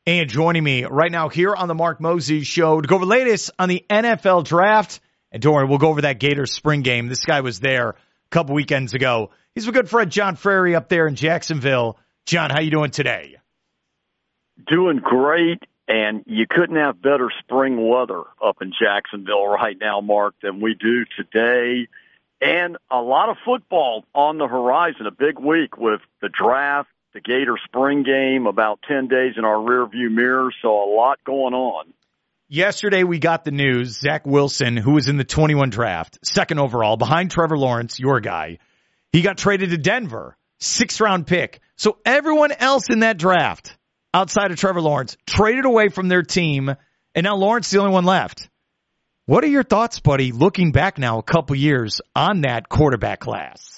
And joining me right now here on the Mark Mosey Show to go over the latest on the NFL draft. And don't worry, we'll go over that Gators spring game. This guy was there a couple weekends ago. He's a good friend, John Frary, up there in Jacksonville. John, how you doing today? Doing great, and you couldn't have better spring weather up in Jacksonville right now, Mark, than we do today. And a lot of football on the horizon, a big week with the draft, the Gator spring game, about 10 days in our rearview mirror, so a lot going on. Yesterday we got the news, Zach Wilson, who was in the 21 draft, second overall, behind Trevor Lawrence, your guy. He got traded to Denver, 6th-round pick. So everyone else in that draft, outside of Trevor Lawrence, traded away from their team, and now Lawrence is the only one left. What are your thoughts, buddy, looking back now a couple years on that quarterback class?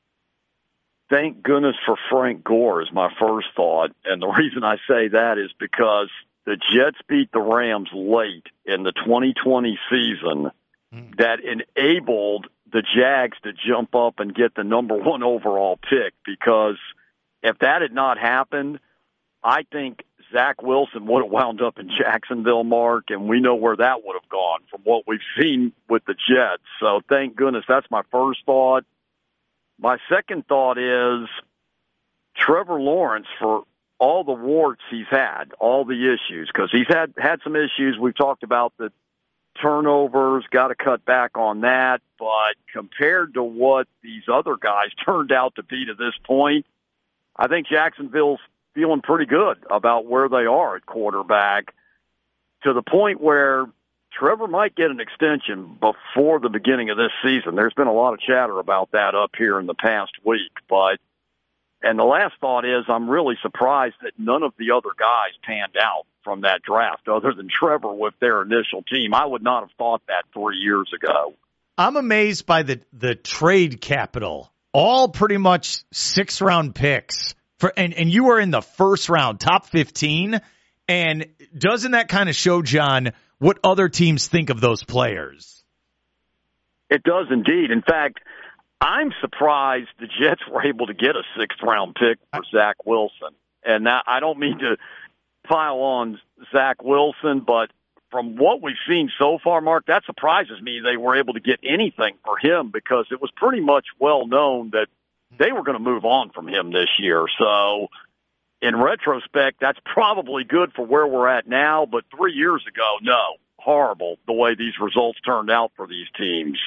Thank goodness for Frank Gore is my first thought, and the reason I say that is because the Jets beat the Rams late in the 2020 season that enabled the Jags to jump up and get the number 1 overall pick, because if that had not happened, I think Zach Wilson would have wound up in Jacksonville, Mark, and we know where that would have gone from what we've seen with the Jets. So thank goodness. That's my first thought. My second thought is Trevor Lawrence, for all the warts he's had, all the issues, because he's had some issues. We've talked about the turnovers, got to cut back on that. But compared to what these other guys turned out to be to this point, I think Jacksonville's feeling pretty good about where they are at quarterback, to the point where Trevor might get an extension before the beginning of this season. There's been a lot of chatter about that up here in the past week. And the last thought is I'm really surprised that none of the other guys panned out from that draft other than Trevor with their initial team. I would not have thought that 3 years ago. I'm amazed by the trade capital. All pretty much 6th-round picks. And you were in the first round, top 15. And doesn't that kind of show, John, what other teams think of those players? It does indeed. In fact, I'm surprised the Jets were able to get a 6th-round pick for Zach Wilson. And that, I don't mean to pile on Zach Wilson, but from what we've seen so far, Mark, that surprises me they were able to get anything for him, because it was pretty much well known that they were going to move on from him this year. So in retrospect, that's probably good for where we're at now, but 3 years ago, no, horrible the way these results turned out for these teams.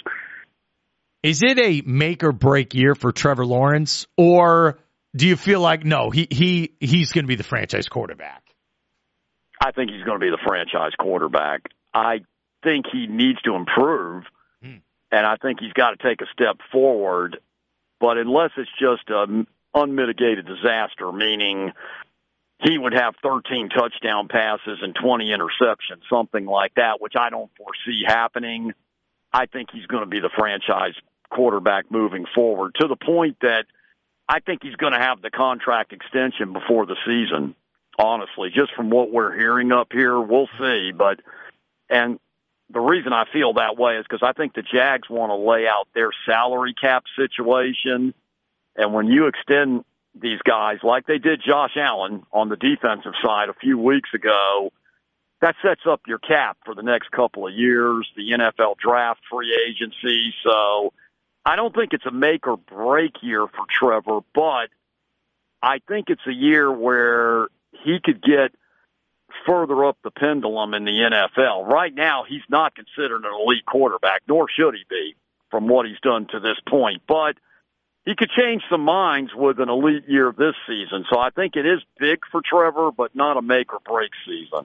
Is it a make or break year for Trevor Lawrence, or do you feel like, no, he's going to be the franchise quarterback? I think he's going to be the franchise quarterback. I think he needs to improve, and I think he's got to take a step forward, but unless it's just an unmitigated disaster, meaning he would have 13 touchdown passes and 20 interceptions, something like that, which I don't foresee happening, I think he's going to be the franchise quarterback moving forward, to the point that I think he's going to have the contract extension before the season, honestly, just from what we're hearing up here. We'll see. And the reason I feel that way is because I think the Jags want to lay out their salary cap situation. And when you extend these guys like they did Josh Allen on the defensive side a few weeks ago, that sets up your cap for the next couple of years, the NFL draft, free agency. So I don't think it's a make or break year for Trevor, but I think it's a year where he could get further up the pendulum in the NFL. Right now, he's not considered an elite quarterback, nor should he be, from what he's done to this point. But he could change some minds with an elite year this season. So I think it is big for Trevor, but not a make or break season.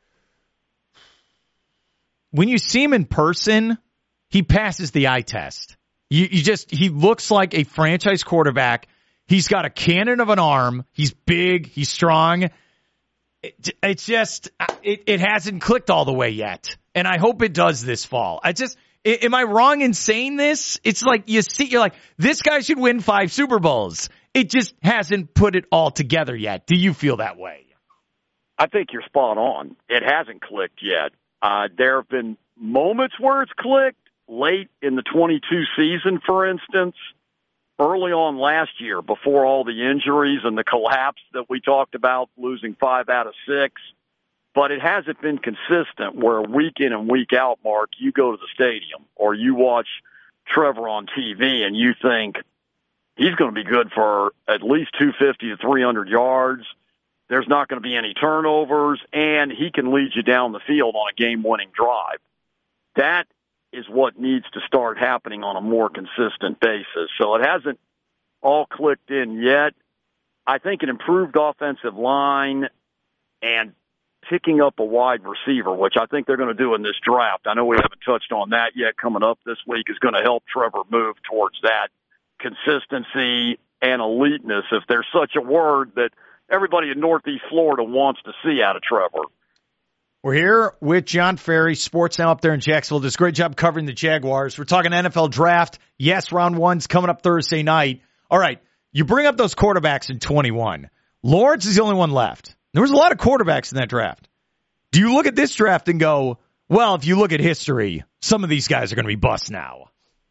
When you see him in person, he passes the eye test. He looks like a franchise quarterback. He's got a cannon of an arm. He's big. He's strong. It's just, it hasn't clicked all the way yet. And I hope it does this fall. Am I wrong in saying this? It's like you're like, this guy should win 5 Super Bowls. It just hasn't put it all together yet. Do you feel that way? I think you're spot on. It hasn't clicked yet. There have been moments where it's clicked, late in the 22 season, for instance, early on last year, before all the injuries and the collapse that we talked about, losing 5 out of 6. but it hasn't been consistent where week in and week out, Mark, you go to the stadium or you watch Trevor on TV and you think he's going to be good for at least 250 to 300 yards. There's not going to be any turnovers, and he can lead you down the field on a game-winning drive. That is what needs to start happening on a more consistent basis. So it hasn't all clicked in yet. I think an improved offensive line and picking up a wide receiver, which I think they're going to do in this draft. I know we haven't touched on that yet coming up this week, is going to help Trevor move towards that consistency and eliteness, if there's such a word that everybody in Northeast Florida wants to see out of Trevor. We're here with John Ferry, Sports Now up there in Jacksonville. Does a great job covering the Jaguars. We're talking NFL draft. Yes, round one's coming up Thursday night. All right, you bring up those quarterbacks in 21. Lawrence is the only one left. There was a lot of quarterbacks in that draft. Do you look at this draft and go, well, if you look at history, some of these guys are going to be busts now?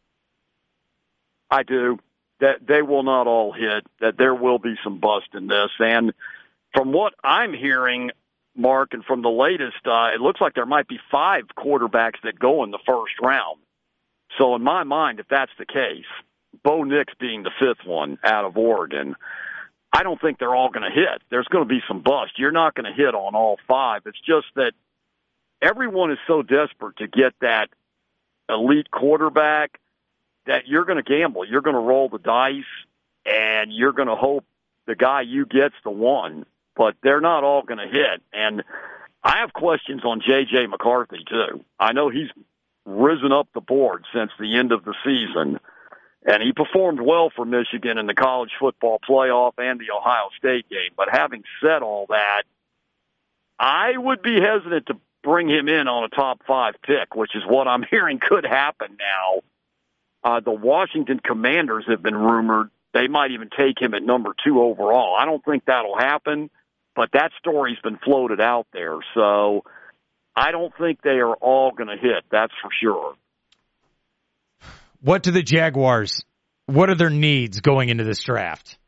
I do. That they will not all hit, that there will be some bust in this. And from what I'm hearing, Mark, and from the latest, it looks like there might be 5 quarterbacks that go in the first round. So in my mind, if that's the case, Bo Nix being the 5th one out of Oregon, I don't think they're all going to hit. There's going to be some bust. You're not going to hit on all 5. It's just that everyone is so desperate to get that elite quarterback that you're going to gamble. You're going to roll the dice, and you're going to hope the guy you get's the one. But they're not all going to hit. And I have questions on J.J. McCarthy, too. I know he's risen up the board since the end of the season, and he performed well for Michigan in the college football playoff and the Ohio State game. But having said all that, I would be hesitant to bring him in on a top 5 pick, which is what I'm hearing could happen now. The Washington Commanders have been rumored. They might even take him at number 2 overall. I don't think that'll happen, but that story's been floated out there. So I don't think they are all going to hit, that's for sure. What do the Jaguars, what are their needs going into this draft?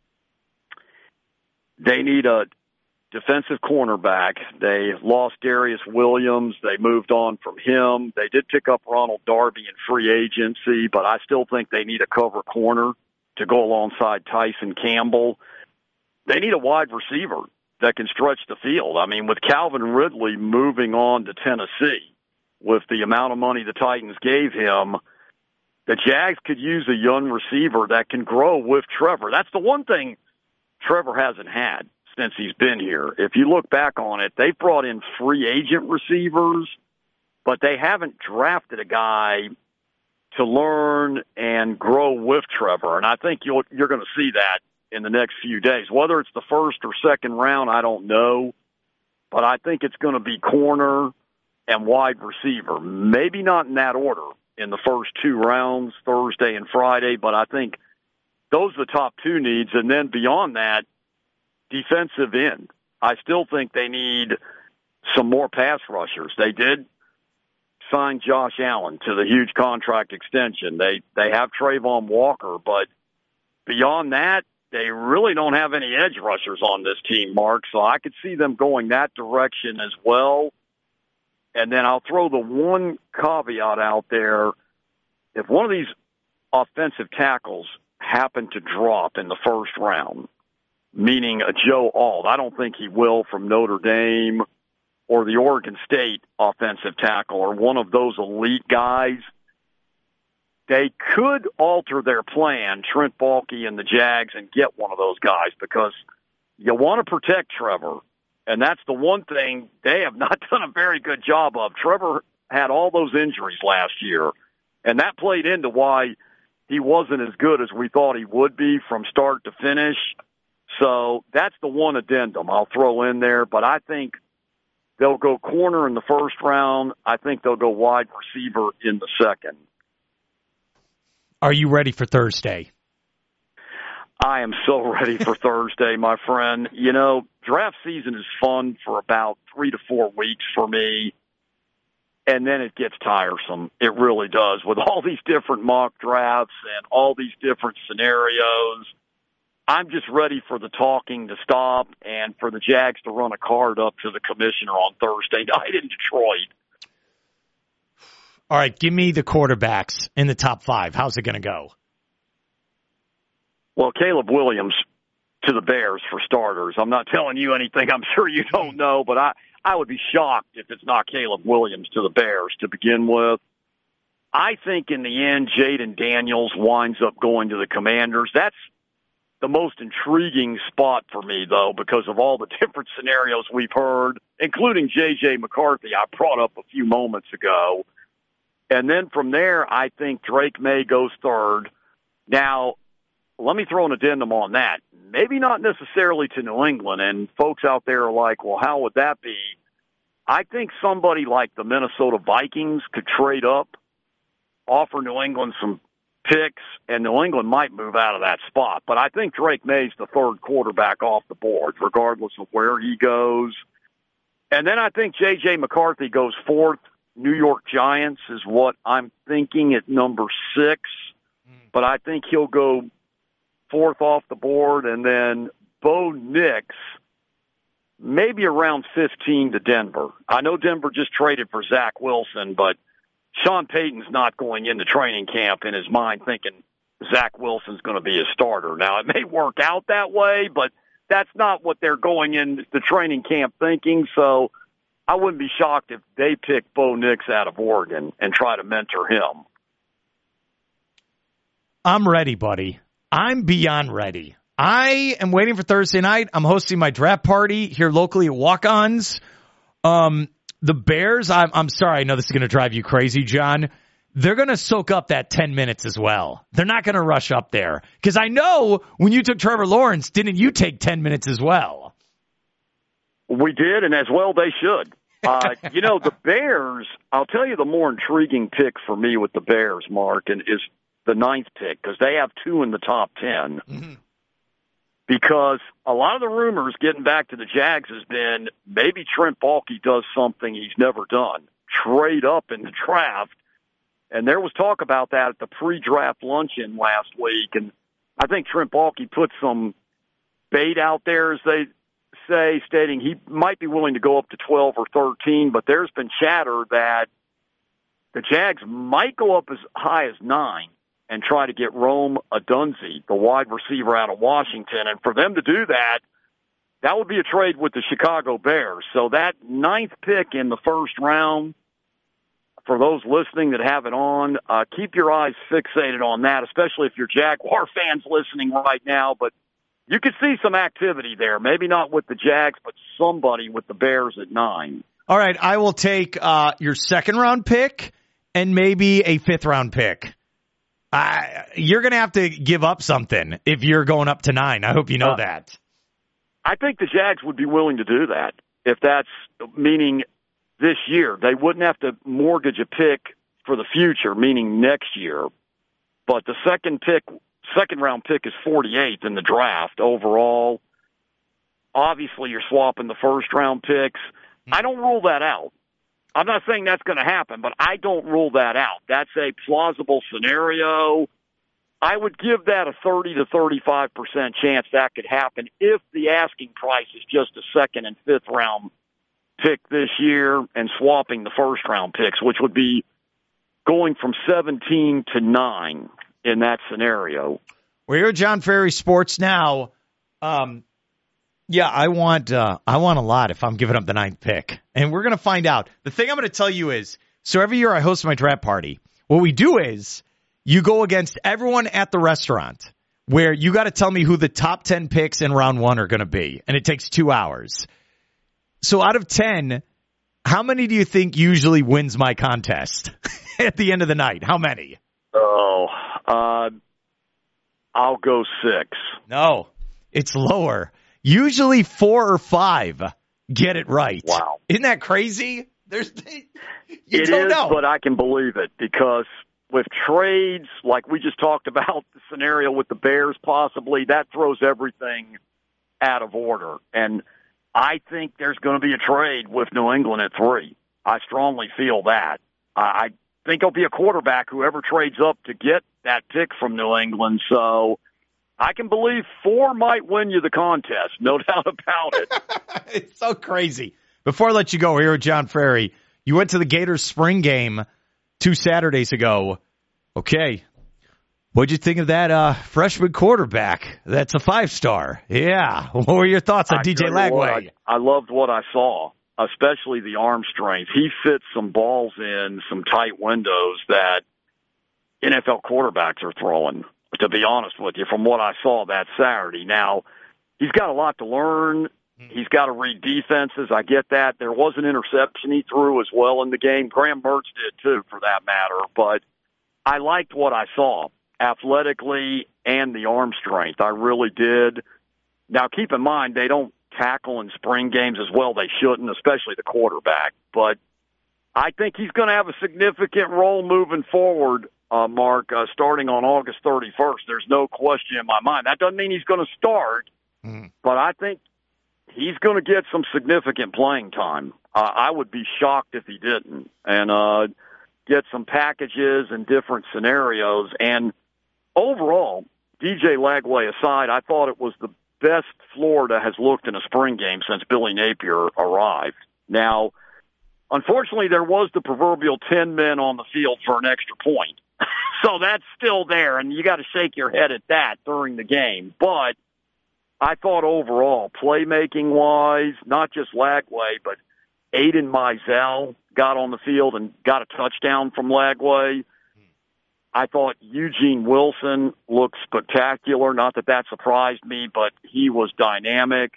They need a defensive cornerback. They lost Darius Williams. They moved on from him. They did pick up Ronald Darby in free agency, but I still think they need a cover corner to go alongside Tyson Campbell. They need a wide receiver that can stretch the field. I mean, with Calvin Ridley moving on to Tennessee, with the amount of money the Titans gave him, the Jags could use a young receiver that can grow with Trevor. That's the one thing Trevor hasn't had since he's been here. If you look back on it, they've brought in free agent receivers, but they haven't drafted a guy to learn and grow with Trevor. And I think you're going to see that in the next few days. Whether it's the first or second round, I don't know. But I think it's going to be corner and wide receiver. Maybe not in that order in the first 2 rounds, Thursday and Friday, but I think those are the top 2 needs. And then beyond that, defensive end. I still think they need some more pass rushers. They did sign Josh Allen to the huge contract extension. They have Trayvon Walker, but beyond that, they really don't have any edge rushers on this team, Mark. So I could see them going that direction as well. And then I'll throw the one caveat out there. If one of these offensive tackles happen to drop in the first round, meaning a Joe Alt, I don't think he will, from Notre Dame or the Oregon State offensive tackle, or one of those elite guys, they could alter their plan, Trent Baalke and the Jags, and get one of those guys, because you want to protect Trevor. And that's the one thing they have not done a very good job of. Trevor had all those injuries last year, and that played into why he wasn't as good as we thought he would be from start to finish. So that's the one addendum I'll throw in there. But I think they'll go corner in the first round. I think they'll go wide receiver in the second. Are you ready for Thursday? I am so ready for Thursday, my friend. You know, draft season is fun for about 3 to 4 weeks for me, and then it gets tiresome. It really does, with all these different mock drafts and all these different scenarios. I'm just ready for the talking to stop and for the Jags to run a card up to the commissioner on Thursday night in Detroit. All right, give me the quarterbacks in the top 5. How's it going to go? Well, Caleb Williams to the Bears for starters. I'm not telling you anything I'm sure you don't know, but I would be shocked if it's not Caleb Williams to the Bears to begin with. I think in the end, Jaden Daniels winds up going to the Commanders. That's the most intriguing spot for me, though, because of all the different scenarios we've heard, including J.J. McCarthy I brought up a few moments ago. And then from there, I think Drake May goes third. Now, let me throw an addendum on that. Maybe not necessarily to New England, and folks out there are like, well, how would that be? I think somebody like the Minnesota Vikings could trade up, offer New England some picks, and New England might move out of that spot. But I think Drake May's the third quarterback off the board, regardless of where he goes. And then I think J.J. McCarthy goes fourth. New York Giants is what I'm thinking at number 6. But I think he'll go fourth off the board, and then Bo Nix maybe around 15 to Denver. I know Denver just traded for Zach Wilson, but Sean Payton's not going into training camp in his mind thinking Zach Wilson's going to be a starter. Now, it may work out that way, but that's not what they're going into the training camp thinking. So I wouldn't be shocked if they pick Bo Nix out of Oregon and try to mentor him. I'm ready, buddy. I'm beyond ready. I am waiting for Thursday night. I'm hosting my draft party here locally at Walk-Ons. The Bears, I'm sorry, I know this is going to drive you crazy, John. They're going to soak up that 10 minutes as well. They're not going to rush up there. Because I know when you took Trevor Lawrence, didn't you take 10 minutes as well? We did, and as well they should. The Bears, I'll tell you the more intriguing pick for me with the Bears, Mark, and is the 9th pick, because they have 2 in the top 10. Mm-hmm. Because a lot of the rumors getting back to the Jags has been maybe Trent Baalke does something he's never done, trade up in the draft. And there was talk about that at the pre-draft luncheon last week. And I think Trent Baalke put some bait out there, as they say, stating he might be willing to go up to 12 or 13. But there's been chatter that the Jags might go up as high as 9. And try to get Rome Odunze, the wide receiver out of Washington. And for them to do that, that would be a trade with the Chicago Bears. So that 9th pick in the first round, for those listening that have it on, keep your eyes fixated on that, especially if you're Jaguar fans listening right now. But you could see some activity there. Maybe not with the Jags, but somebody with the Bears at 9. All right, I will take your 2nd-round pick and maybe a 5th-round pick. You're going to have to give up something if you're going up to 9. I hope you know that. I think the Jags would be willing to do that. If that's meaning this year, they wouldn't have to mortgage a pick for the future, meaning next year. But the second round pick is 48th in the draft overall. Obviously, you're swapping the first round picks. I don't rule that out. I'm not saying that's going to happen, but I don't rule that out. That's a plausible scenario. I would give that a 30 to 35% chance that could happen if the asking price is just a 2nd and 5th round pick this year and swapping the first round picks, which would be going from 17 to 9 in that scenario. We're here at John Ferry Sports Now. Yeah, I want a lot if I'm giving up the 9th pick. And we're going to find out. The thing I'm going to tell you is, so every year I host my draft party. What we do is you go against everyone at the restaurant where you got to tell me who the top 10 picks in round 1 are going to be. And it takes 2 hours. So out of 10, how many do you think usually wins my contest at the end of the night? How many? I'll go 6. No, it's lower. Usually 4 or 5 get it right. Wow. Isn't that crazy? You don't know. It is, but I can believe it because with trades, like we just talked about, the scenario with the Bears possibly, that throws everything out of order. And I think there's going to be a trade with New England at 3. I strongly feel that. I think it'll be a quarterback, whoever trades up to get that pick from New England. So I can believe 4 might win you the contest, no doubt about it. It's so crazy. Before I let you go, here with John Frary, you went to the Gators spring game 2 Saturdays ago. Okay. What'd you think of that freshman quarterback? That's a 5-star. Yeah. What were your thoughts on DJ Lagway? I loved what I saw, especially the arm strength. He fits some balls in some tight windows that NFL quarterbacks are throwing, to be honest with you, from what I saw that Saturday. Now, he's got a lot to learn. He's got to read defenses. I get that. There was an interception he threw as well in the game. Graham Mertz did, too, for that matter. But I liked what I saw athletically and the arm strength. I really did. Now, keep in mind, they don't tackle in spring games as well. They shouldn't, especially the quarterback. But I think he's going to have a significant role moving forward, Mark, starting on August 31st. There's no question in my mind. That doesn't mean he's going to start, but I think he's going to get some significant playing time. I would be shocked if he didn't, and get some packages and different scenarios. And overall, DJ Lagway aside, I thought it was the best Florida has looked in a spring game since Billy Napier arrived. Now, unfortunately, there was the proverbial 10 men on the field for an extra point. So that's still there, and you got to shake your head at that during the game. But I thought overall, playmaking-wise, not just Lagway, but Aiden Mizell got on the field and got a touchdown from Lagway. I thought Eugene Wilson looked spectacular. Not that that surprised me, but he was dynamic.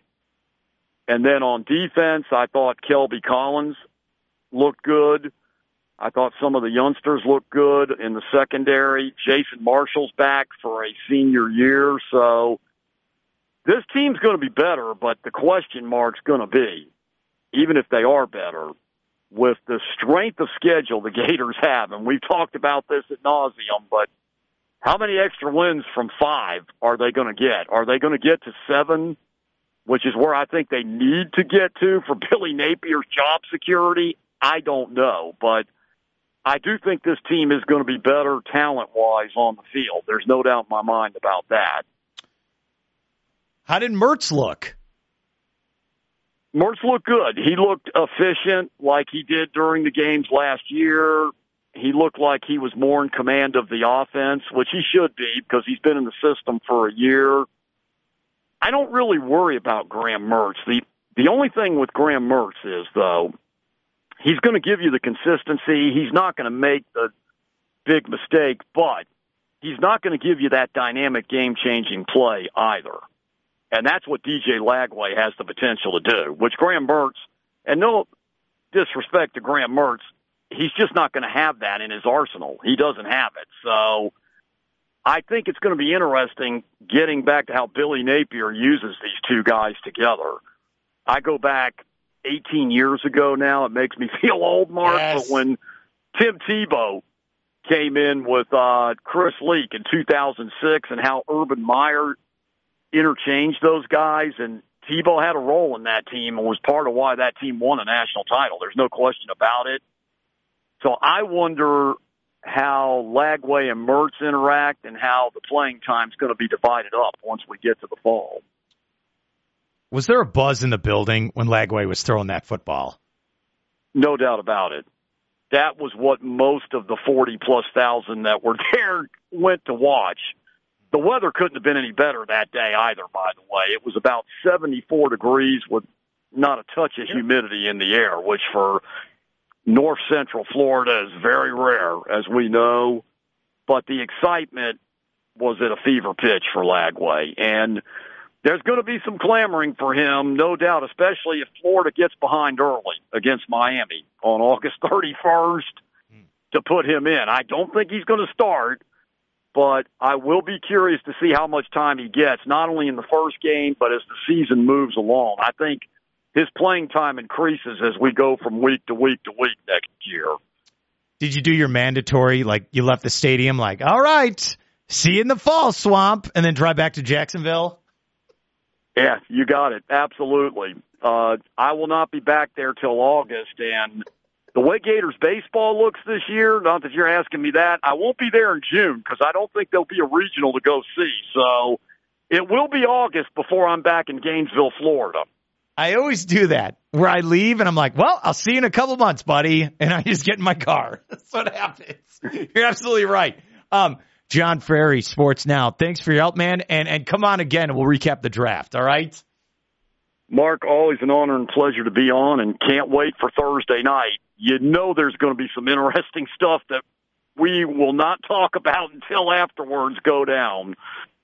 And then on defense, I thought Kelby Collins looked good. I thought some of the youngsters looked good in the secondary. Jason Marshall's back for a senior year. So this team's going to be better, but the question mark's going to be, even if they are better, with the strength of schedule the Gators have, and we've talked about this ad nauseum, but how many extra wins from 5 are they going to get? Are they going to get to 7, which is where I think they need to get to for Billy Napier's job security? I don't know, but I do think this team is going to be better talent-wise on the field. There's no doubt in my mind about that. How did Mertz look? Mertz looked good. He looked efficient like he did during the games last year. He looked like he was more in command of the offense, which he should be because he's been in the system for a year. I don't really worry about Graham Mertz. The only thing with Graham Mertz is, though, he's going to give you the consistency. He's not going to make the big mistake, but he's not going to give you that dynamic game-changing play either. And that's what DJ Lagway has the potential to do, which Graham Mertz, and no disrespect to Graham Mertz, he's just not going to have that in his arsenal. He doesn't have it. So I think it's going to be interesting getting back to how Billy Napier uses these two guys together. I go back 18 years ago now. It makes me feel old, Mark, yes. But when Tim Tebow came in with Chris Leak in 2006 and how Urban Meyer interchanged those guys, and Tebow had a role in that team and was part of why that team won a national title. There's no question about it. So I wonder how Lagway and Mertz interact and how the playing time's going to be divided up once we get to the fall. Was there a buzz in the building when Lagway was throwing that football? No doubt about it. That was what most of the 40-plus thousand that were there went to watch. The weather couldn't have been any better that day either, by the way. It was about 74 degrees with not a touch of humidity in the air, which for north central Florida is very rare, as we know. But the excitement was at a fever pitch for Lagway. And there's going to be some clamoring for him, no doubt, especially if Florida gets behind early against Miami on August 31st to put him in. I don't think he's going to start, but I will be curious to see how much time he gets, not only in the first game, but as the season moves along. I think his playing time increases as we go from week to week to week next year. Did you do your mandatory, like you left the stadium like, all right, see you in the fall, Swamp, and then drive back to Jacksonville? Yeah, you got it. Absolutely. I will not be back there till August, and the way Gators baseball looks this year, not that you're asking me that, I won't be there in June because I don't think there'll be a regional to go see. So it will be August before I'm back in Gainesville, Florida. I always do that, where I leave and I'm like, well, I'll see you in a couple months, buddy. And I just get in my car. That's what happens. You're absolutely right. John Frary, Sports Now. Thanks for your help, man. And come on again, and we'll recap the draft, all right? Mark, always an honor and pleasure to be on, and can't wait for Thursday night. You know there's going to be some interesting stuff that we will not talk about until afterwards go down.